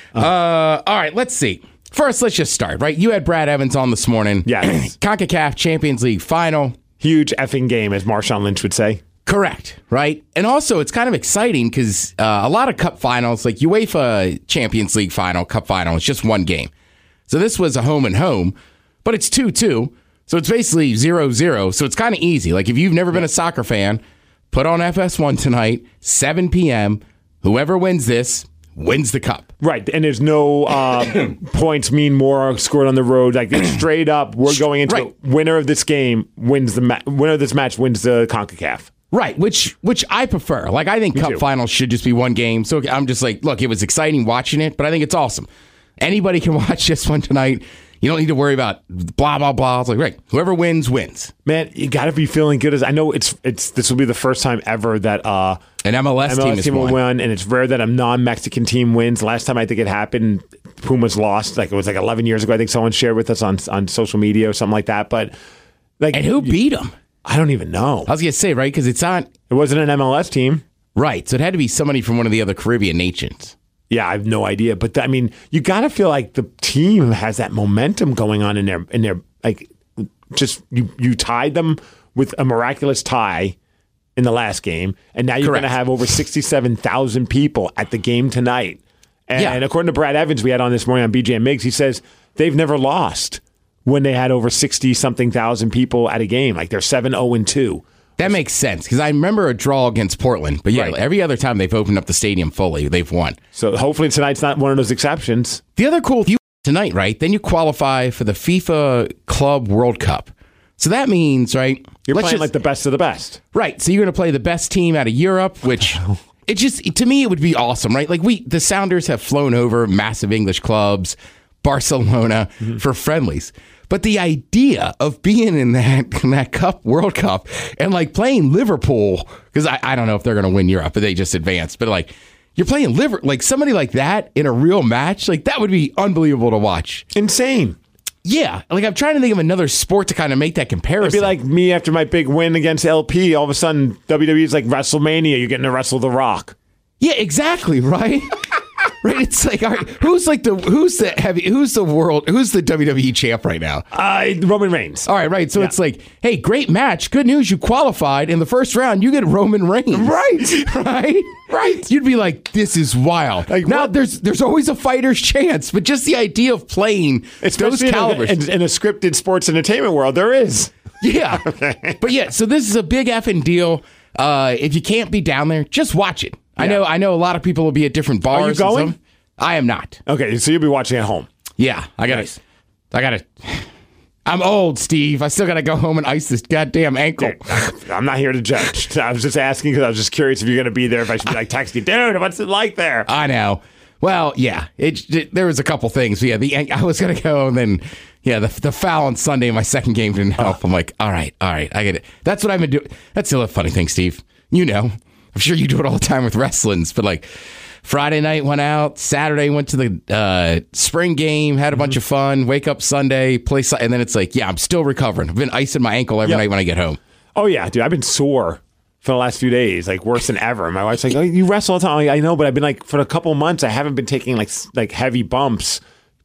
All right, let's see. First, let's just start, right? You had Brad Evans on this morning. Yes. CONCACAF Champions League final. Huge effing game, as Marshawn Lynch would say. Correct, right? And also, it's kind of exciting because a lot of cup finals, like UEFA Champions League final, cup final, it's just one game. So this was a home and home, but it's 2-2. So it's basically 0-0. So it's kind of easy. Like if you've never been a soccer fan, put on FS1 tonight, 7 p.m. Whoever wins this wins the cup. Right. And there's no points mean more scored on the road. Like it's straight up, we're going into Right. winner of this game wins the winner of this match wins the CONCACAF. Right, which I prefer. Like, I think cup finals should just be one game. So I'm just like, look, it was exciting watching it, but I think it's awesome. Anybody can watch this one tonight. You don't need to worry about blah, blah, blah. It's like, right, whoever wins, wins. Man, you got to be feeling good. I know it's this will be the first time ever that an MLS team will win, and it's rare that a non-Mexican team wins. Last time I think it happened, Pumas lost. Like it was like 11 years ago. I think someone shared with us on social media or something like that. But like, and who beat them? I don't even know. I was going to say, right, because it's not... It wasn't an MLS team. Right, so it had to be somebody from one of the other Caribbean nations. Yeah, I have no idea. But, I mean, you got to feel like the team has that momentum going on in their like, just you tied them with a miraculous tie in the last game, and now you're going to have over 67,000 people at the game tonight. And according to Brad Evans, we had on this morning on BJ and Miggs, he says they've never lost when they had over 60-something thousand people at a game. Like they're 7-0-2. That makes sense because I remember a draw against Portland. But every other time they've opened up the stadium fully, they've won. So hopefully tonight's not one of those exceptions. The other cool thing tonight, right, then you qualify for the FIFA Club World Cup. So that means, right, you're playing like the best of the best. Right. So you're going to play the best team out of Europe, which it just, to me, it would be awesome, right? Like the Sounders have flown over massive English clubs, Barcelona for friendlies. But the idea of being in that Cup, World Cup, and like playing Liverpool, because I don't know if they're going to win Europe, but they just advanced. But like you're playing like somebody like that in a real match, like that would be unbelievable to watch. Insane. Yeah, like I'm trying to think of another sport to kind of make that comparison. It'd be like me after my big win against LP. All of a sudden, WWE's like WrestleMania. You're getting to wrestle The Rock. Yeah, exactly. Right. Right, it's like, all right, who's the WWE champ right now? Roman Reigns. All right, so it's like, hey, great match, good news, you qualified in the first round, you get Roman Reigns, right. You'd be like, this is wild. Like, now there's always a fighter's chance, but just the idea of playing those calibers in a scripted sports entertainment world, there is. Yeah, but yeah, so this is a big effing deal. If you can't be down there, just watch it. Yeah. I know a lot of people will be at different bars. Are you going? I am not. Okay, so you'll be watching at home. Yeah, I gotta. I'm old, Steve. I still gotta go home and ice this goddamn ankle. I'm not here to judge. I was just asking because I was just curious if you're gonna be there. If I should be like text you, dude, what's it like there? I know. Well, yeah, there was a couple things. Yeah, I was gonna go, and then the foul on Sunday, my second game didn't help. I'm like, all right, I get it. That's what I've been doing. That's the other funny thing, Steve. You know. I'm sure you do it all the time with wrestlings, but like Friday night went out, Saturday went to the spring game, had a bunch of fun, wake up Sunday, play, and then it's like, I'm still recovering. I've been icing my ankle every night when I get home. Oh, yeah, dude, I've been sore for the last few days, like worse than ever. My wife's like, oh, you wrestle all the time. I'm like, I know, but I've been like, for a couple months, I haven't been taking like heavy bumps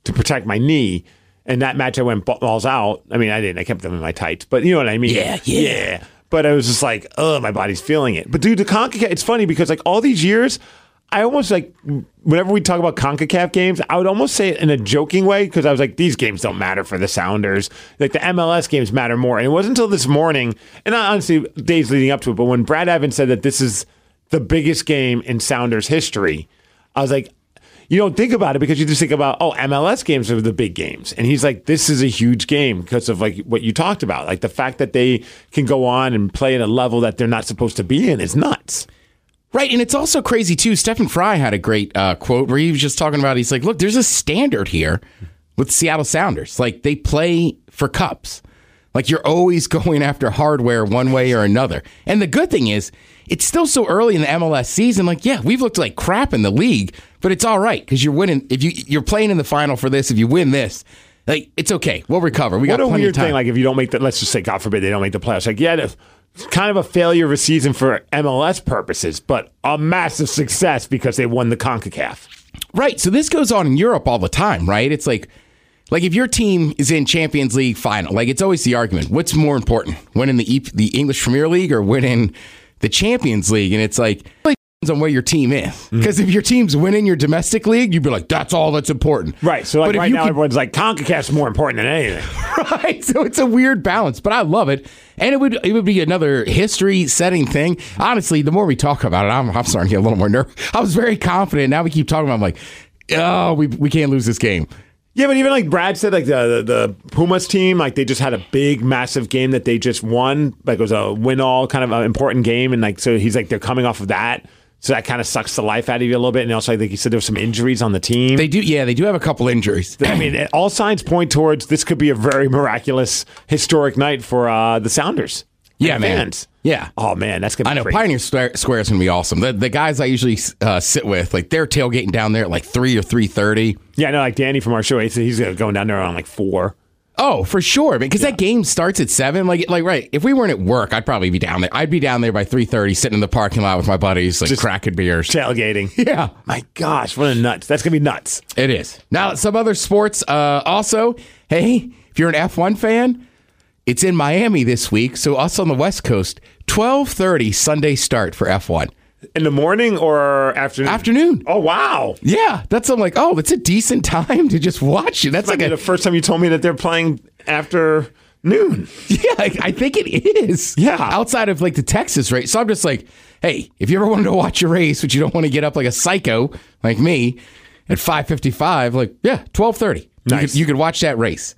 to protect my knee. And that match, I went balls out. I mean, I didn't. I kept them in my tights. But you know what I mean? Yeah. But I was just like, oh, my body's feeling it. But dude, the CONCACAF, it's funny because like all these years, I almost like, whenever we talk about CONCACAF games, I would almost say it in a joking way because I was like, these games don't matter for the Sounders. Like the MLS games matter more. And it wasn't until this morning, and honestly, days leading up to it, but when Brad Evans said that this is the biggest game in Sounders history, I was like, you don't think about it because you just think about, oh, MLS games are the big games. And he's like, this is a huge game because of like what you talked about. Like the fact that they can go on and play at a level that they're not supposed to be in is nuts. Right, and it's also crazy, too. Stephen Fry had a great quote where he was just talking about, he's like, look, there's a standard here with Seattle Sounders. Like, they play for cups. Like, you're always going after hardware one way or another. And the good thing is, it's still so early in the MLS season. Like, yeah, we've looked like crap in the league, but it's all right because you're winning. If you're playing in the final for this, if you win this, like, it's okay. We'll recover. We got plenty of time. What a weird thing, like, if you don't make the, let's just say, God forbid, they don't make the playoffs. Like, yeah, it's kind of a failure of a season for MLS purposes, but a massive success because they won the CONCACAF. Right. So this goes on in Europe all the time, right? It's like if your team is in Champions League final, like it's always the argument, what's more important, winning the English Premier League or winning the Champions League? And it's like, it depends on where your team is. Because if your team's winning your domestic league, you'd be like, that's all that's important. Right. So like right now, everyone's like, CONCACAF's more important than anything. Right. So it's a weird balance, but I love it. And it would be another history-setting thing. Honestly, the more we talk about it, I'm starting to get a little more nervous. I was very confident. Now we keep talking about it, I'm like, oh, we can't lose this game. Yeah, but even like Brad said, like the Pumas team, like they just had a big, massive game that they just won. Like it was a win-all kind of an important game. And like, so he's like, they're coming off of that. So that kind of sucks the life out of you a little bit. And also, I think he said there were some injuries on the team. They do, yeah, they do have a couple injuries. I mean, all signs point towards this could be a very miraculous, historic night for the Sounders. Yeah, man. Fans. Yeah. Oh, man, that's going to be crazy. Pioneer Square is going to be awesome. The guys I usually sit with, like, they're tailgating down there at like 3 or 3:30. Yeah, I know, like Danny from our show, he's going down there around like 4. Oh, for sure, because that game starts at 7. Like right. If we weren't at work, I'd probably be down there. I'd be down there by 3:30, sitting in the parking lot with my buddies, like just cracking beers, tailgating. Yeah, my gosh, what a nuts! That's gonna be nuts. It is. Now, some other sports. Also, hey, if you're an F1 fan, it's in Miami this week. So us on the West Coast, 12:30 Sunday start for F1. In the morning or afternoon? Afternoon. Oh, wow. Yeah. I'm like, oh, that's a decent time to just watch it. That's like the first time you told me that they're playing after noon. Yeah, I think it is. Yeah. Outside of like the Texas race. So I'm just like, hey, if you ever wanted to watch a race, but you don't want to get up like a psycho like me at 5:55, like, yeah, 12:30. Nice. You could watch that race.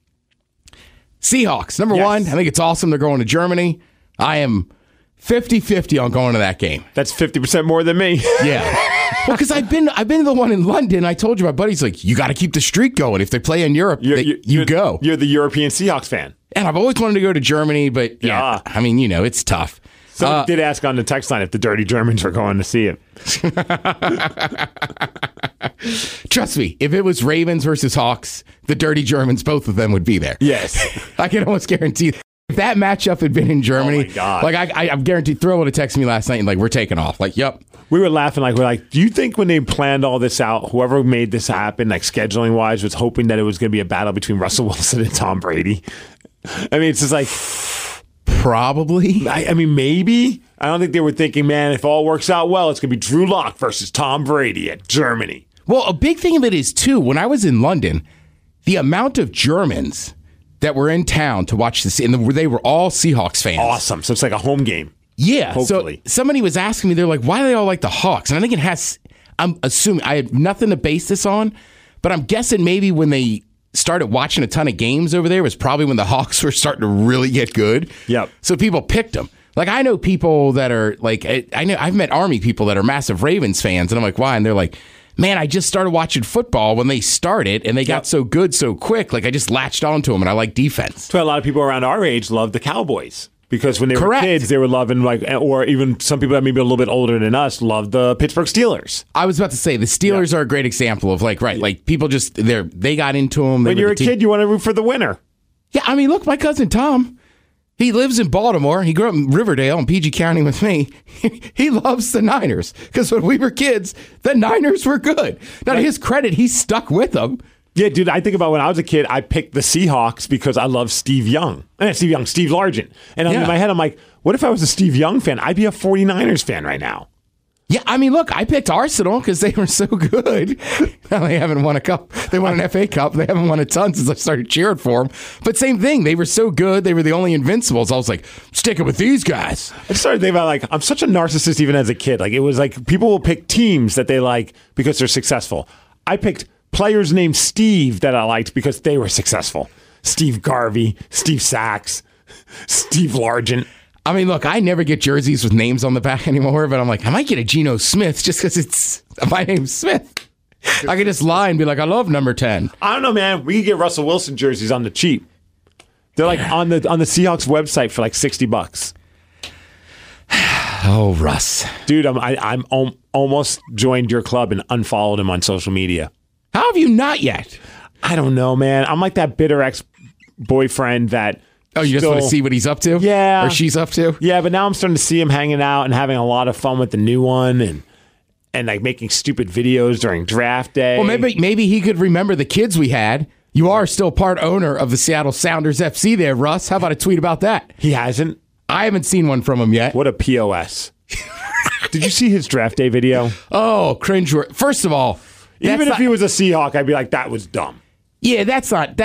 Seahawks, number one. I think it's awesome they're going to Germany. I am 50-50 on going to that game. That's 50% more than me. Yeah. Well, because I've been to the one in London. I told you, my buddy's like, you got to keep the streak going. If they play in Europe, you go. You're the European Seahawks fan. And I've always wanted to go to Germany, but yeah. I mean, it's tough. Someone did ask on the text line if the dirty Germans were going to see it. Trust me, if it was Ravens versus Hawks, the dirty Germans, both of them would be there. Yes. I can almost guarantee that. If that matchup had been in Germany, oh my God. Like I'm guaranteed, Thrill would have texted me last night and like, we're taking off. Like, yep. We were laughing we're like, do you think when they planned all this out, whoever made this happen, like scheduling wise, was hoping that it was going to be a battle between Russell Wilson and Tom Brady? I mean, it's just like, probably. I mean, maybe. I don't think they were thinking, man, if all works out well, it's going to be Drew Lock versus Tom Brady at Germany. Well, a big thing of it is, too, when I was in London, the amount of Germans that were in town to watch this, and they were all Seahawks fans. Awesome. So it's like a home game. Yeah. Hopefully. So somebody was asking me, they're like, why do they all like the Hawks? And I think it has, I'm assuming, I have nothing to base this on, but I'm guessing maybe when they started watching a ton of games over there was probably when the Hawks were starting to really get good. Yep. So people picked them. Like, I know people that are like, I've met Army people that are massive Ravens fans, and I'm like, why? And they're like, man, I just started watching football when they started, and they got so good so quick. Like, I just latched onto them, and I like defense. That's why a lot of people around our age love the Cowboys. Because when they were kids, they were loving, like, or even some people that may be a little bit older than us loved the Pittsburgh Steelers. I was about to say, the Steelers are a great example of, like, right, like, people just, they got into them. When you're a kid, you want to root for the winner. Yeah, I mean, look, my cousin Tom, he lives in Baltimore. He grew up in Riverdale in PG County with me. He loves the Niners. Because when we were kids, the Niners were good. Now, to his credit, he stuck with them. Yeah, dude, I think about when I was a kid, I picked the Seahawks because I love Steve Largent. And in my head, I'm like, what if I was a Steve Young fan? I'd be a 49ers fan right now. Yeah, I mean, look, I picked Arsenal because they were so good. Now they haven't won a cup. They won an FA Cup. They haven't won a ton since I started cheering for them. But same thing. They were so good. They were the only Invincibles. I was like, sticking with these guys. I started thinking about, like, I'm such a narcissist even as a kid. Like, it was like people will pick teams that they like because they're successful. I picked players named Steve that I liked because they were successful. Steve Garvey, Steve Sachs, Steve Largent. I mean, look, I never get jerseys with names on the back anymore, but I'm like, I might get a Geno Smith just because my name's Smith. I could just lie and be like, I love number 10. I don't know, man. We could get Russell Wilson jerseys on the cheap. They're like on the Seahawks website for like $60. Oh, Russ. Dude, I'm almost joined your club and unfollowed him on social media. How have you not yet? I don't know, man. I'm like that bitter ex-boyfriend that... Oh, you just want to see what he's up to? Yeah. Or she's up to? Yeah, but now I'm starting to see him hanging out and having a lot of fun with the new one and like making stupid videos during draft day. Well, maybe he could remember the kids we had. You are still part owner of the Seattle Sounders FC there, Russ. How about a tweet about that? He hasn't? I haven't seen one from him yet. What a POS. Did you see his draft day video? Oh, cringe. First of all, even if he was a Seahawk, I'd be like, that was dumb. Yeah, that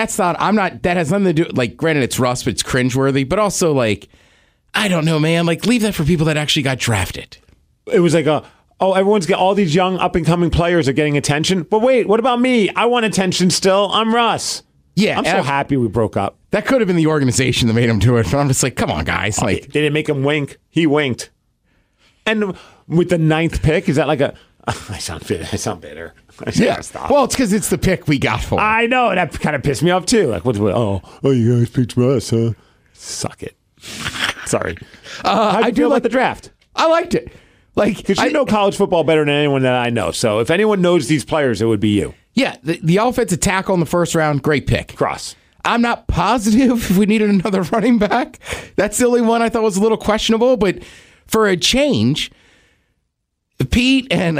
has nothing to do, like, granted, it's Russ, but it's cringeworthy, but also, like, I don't know, man, like, leave that for people that actually got drafted. It was like everyone's got all these young up-and-coming players are getting attention, but wait, what about me? I want attention still. I'm Russ. Yeah. I'm so happy we broke up. That could have been the organization that made him do it, but I'm just like, come on, guys. Like, they didn't make him wink. He winked. And with the 9th pick, is that like a... I sound bitter. Yeah. Well, it's because it's the pick we got for him. I know. That kind of pissed me off, too. Like, you guys picked Russ, huh? Suck it. Sorry. How'd you feel about the draft? I liked it. Like, because you know college football better than anyone that I know. So if anyone knows these players, it would be you. Yeah. The offensive tackle in the first round, great pick. Cross. I'm not positive if we needed another running back. That's the only one I thought was a little questionable. But for a change... Pete and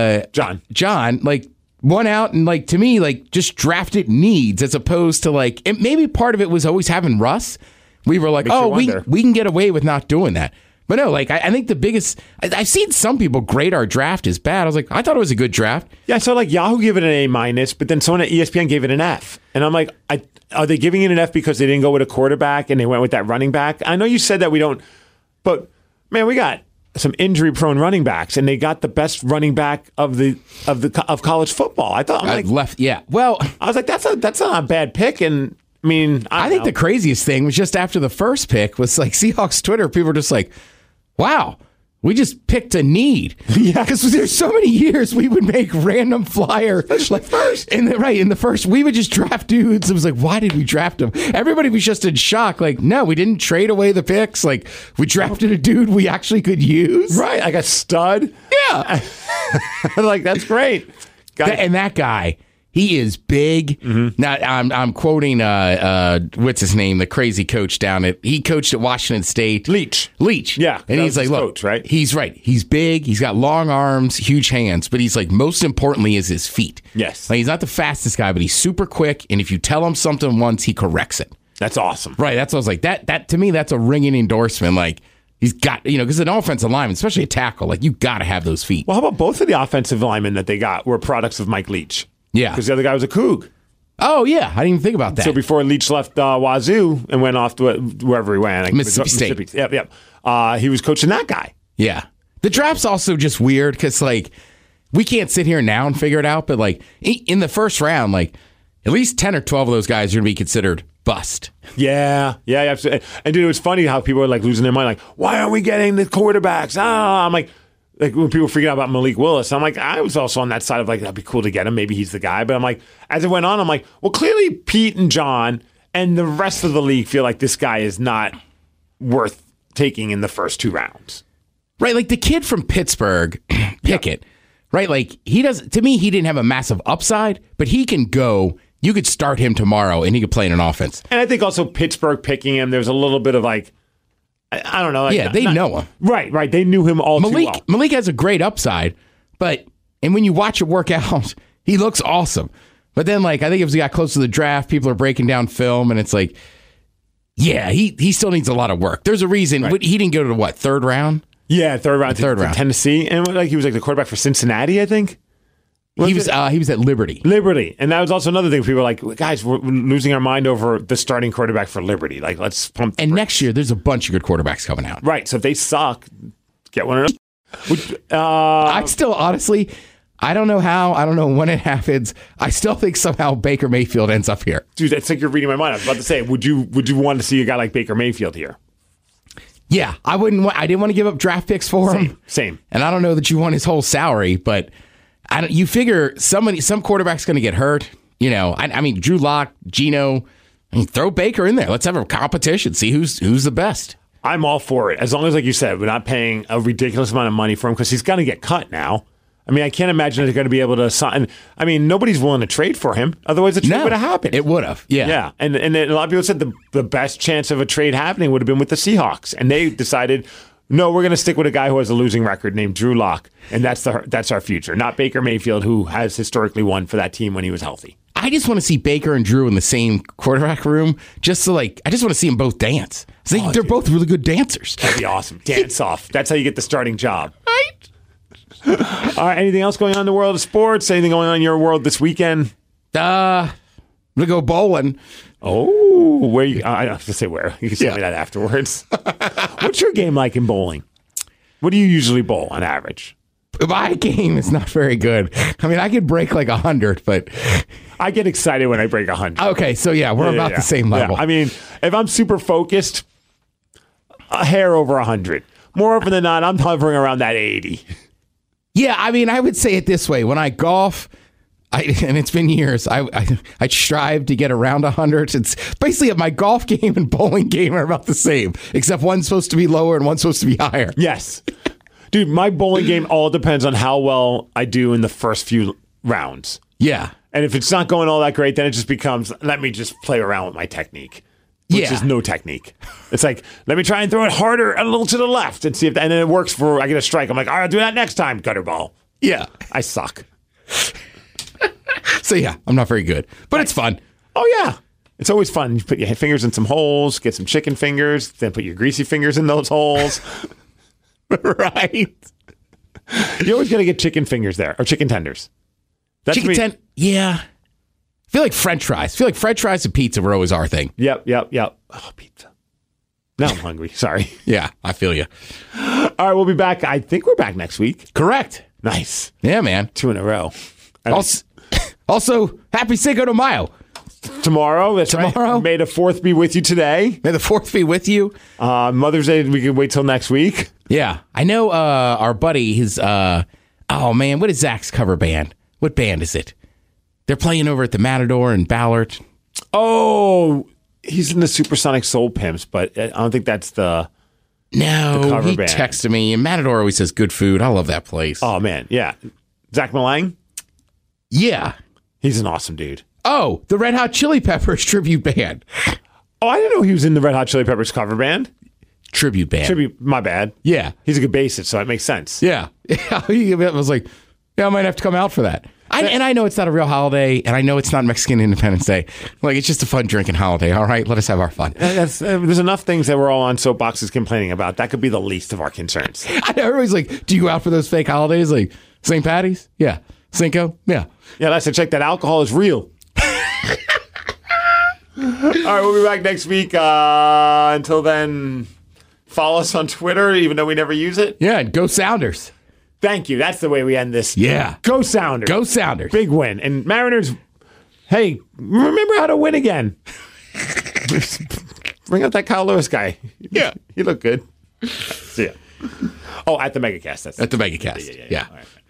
John, like, won out and, like, to me, like, just drafted needs as opposed to, like, maybe part of it was always having Russ. We were like, we can get away with not doing that. But no, like, I think the biggest, I've seen some people grade our draft as bad. I was like, I thought it was a good draft. Yeah, I saw, like, Yahoo give it an A-, but then someone at ESPN gave it an F. And I'm like, are they giving it an F because they didn't go with a quarterback and they went with that running back? I know you said that we don't, but, man, we got some injury-prone running backs, and they got the best running back of college football. I thought, Well, I was like, that's not a bad pick, and I mean, I think the craziest thing was just after the first pick was like Seahawks Twitter. People were just like, "Wow, we just picked a need." Yeah, because there's so many years we would make random flyer like first in the first we would just draft dudes. It was like, why did we draft them? Everybody was just in shock. Like, no, we didn't trade away the picks. Like, we drafted a dude we actually could use. Right, like a stud. Yeah, like that's great. And that guy. He is big. Mm-hmm. Now, I'm quoting, what's his name, the crazy coach he coached at Washington State. Leach. Yeah. And he's like, look, coach, right? He's right. He's big. He's got long arms, huge hands. But he's like, most importantly is his feet. Yes. Like, he's not the fastest guy, but he's super quick. And if you tell him something once, he corrects it. That's awesome. Right. That's what I was like. That to me, that's a ringing endorsement. Like, he's got, because an offensive lineman, especially a tackle, like, you got to have those feet. Well, how about both of the offensive linemen that they got were products of Mike Leach? Yeah. Because the other guy was a Coug. Oh, yeah. I didn't even think about that. So before Leach left Wazoo and went off to wherever he went. Like Mississippi State. Yep. He was coaching that guy. Yeah. The draft's also just weird because, like, we can't sit here now and figure it out. But, like, in the first round, like, at least 10 or 12 of those guys are going to be considered bust. Yeah, absolutely. And, dude, it was funny how people are, like, losing their mind. Like, why aren't we getting the quarterbacks? I'm like when people freaking out about Malik Willis, I'm like, I was also on that side of like, that'd be cool to get him. Maybe he's the guy. But I'm like, as it went on, I'm like, well, clearly Pete and John and the rest of the league feel like this guy is not worth taking in the first 2 rounds. Right. Like the kid from Pittsburgh, Pickett, right? Like he didn't have a massive upside, but he can go. You could start him tomorrow and he could play in an offense. And I think also Pittsburgh picking him, there's a little bit of like, I don't know. Like, they know him. Right. They knew him all too well. Malik has a great upside, and when you watch it work out, he looks awesome. But then, like, I think as we got close to the draft, people are breaking down film, and it's like, yeah, he still needs a lot of work. There's a reason. Right. He didn't go to, what, third round? Yeah, third round. Third round. Tennessee. And like he was like the quarterback for Cincinnati, I think. He was at Liberty. Liberty. And that was also another thing. People were like, guys, we're losing our mind over the starting quarterback for Liberty. Like, let's pump. And next year, there's a bunch of good quarterbacks coming out. Right. So if they suck, get one of them. I still, honestly, I don't know how. I don't know when it happens. I still think somehow Baker Mayfield ends up here. Dude, it's like you're reading my mind. I was about to say, would you want to see a guy like Baker Mayfield here? Yeah, I didn't want to give up draft picks for him. Same. And I don't know that you want his whole salary, but you figure some quarterback's going to get hurt. You know, I mean, Drew Lock, Geno. I mean, throw Baker in there. Let's have a competition. See who's the best. I'm all for it. As long as, like you said, we're not paying a ridiculous amount of money for him because he's going to get cut now. I mean, I can't imagine they're going to be able to sign. I mean, nobody's willing to trade for him. Otherwise, the trade would have happened. It would have. Yeah. Yeah. And a lot of people said the best chance of a trade happening would have been with the Seahawks. And they decided, no, we're going to stick with a guy who has a losing record named Drew Lock. And that's our future, not Baker Mayfield, who has historically won for that team when he was healthy. I just want to see Baker and Drew in the same quarterback room. Just so, I just want to see them both dance. They're both really good dancers. That'd be awesome. Dance off. That's how you get the starting job. Right. All right. Anything else going on in the world of sports? Anything going on in your world this weekend? I'm going to go bowling. Oh, where you? I don't have to say where. You can tell me that afterwards. What's your game like in bowling? What do you usually bowl on average? My game is not very good. I mean, I could break like 100, but I get excited when I break 100. Okay, so yeah, we're about the same level. Yeah. I mean, if I'm super focused, a hair over 100. More often than not, I'm hovering around that 80. Yeah, I mean, I would say it this way. When I golf, and it's been years, I strive to get around 100. It's basically my golf game and bowling game are about the same, except one's supposed to be lower and one's supposed to be higher. Yes. Dude, my bowling game all depends on how well I do in the first few rounds. Yeah. And if it's not going all that great, then it just becomes, let me just play around with my technique. Which is no technique. It's like, let me try and throw it harder, a little to the left, and see if, and then it works I get a strike. I'm like, all right, I'll do that next time, gutter ball. Yeah. I suck. So yeah, I'm not very good, but it's fun. Oh yeah. It's always fun. You put your fingers in some holes, get some chicken fingers, then put your greasy fingers in those holes. Right. You always got to get chicken fingers there, or chicken tenders. Yeah. I feel like French fries. And pizza were always our thing. Yep. Oh, pizza. Now I'm hungry. Sorry. Yeah, I feel you. All right, we'll be back. I think we're back next week. Correct. Nice. Yeah, man. 2 in a row. Also, happy Cinco de Mayo. Tomorrow. That's tomorrow. Right. May the 4th be with you today. May the 4th be with you. Mother's Day, we can wait till next week. Yeah. I know our buddy, what is Zach's cover band? What band is it? They're playing over at the Matador in Ballard. Oh, he's in the Supersonic Soul Pimps, but I don't think that's the cover he band. Texted me, and Matador always says good food. I love that place. Oh, man. Yeah. Zach Malang? Yeah. He's an awesome dude. Oh, the Red Hot Chili Peppers tribute band. Oh, I didn't know he was in the Red Hot Chili Peppers cover band. Tribute band. My bad. Yeah. He's a good bassist, so it makes sense. Yeah. I was like, yeah, I might have to come out for that. And I know it's not a real holiday, and I know it's not Mexican Independence Day. Like, it's just a fun drinking holiday. All right, let us have our fun. There's enough things that we're all on soapboxes complaining about. That could be the least of our concerns. I know everybody's like, do you go out for those fake holidays? Like St. Patty's? Yeah. Cinco? Yeah. Yeah, let's check that alcohol is real. All right, we'll be back next week. Until then, follow us on Twitter, even though we never use it. Yeah, and go Sounders. Thank you. That's the way we end this. Yeah. Go Sounders. Go Sounders. Big win. And Mariners, hey, remember how to win again. Bring out that Kyle Lewis guy. Yeah. He looked good. See ya. Oh, at the Megacast. At the Megacast. Yeah. All right.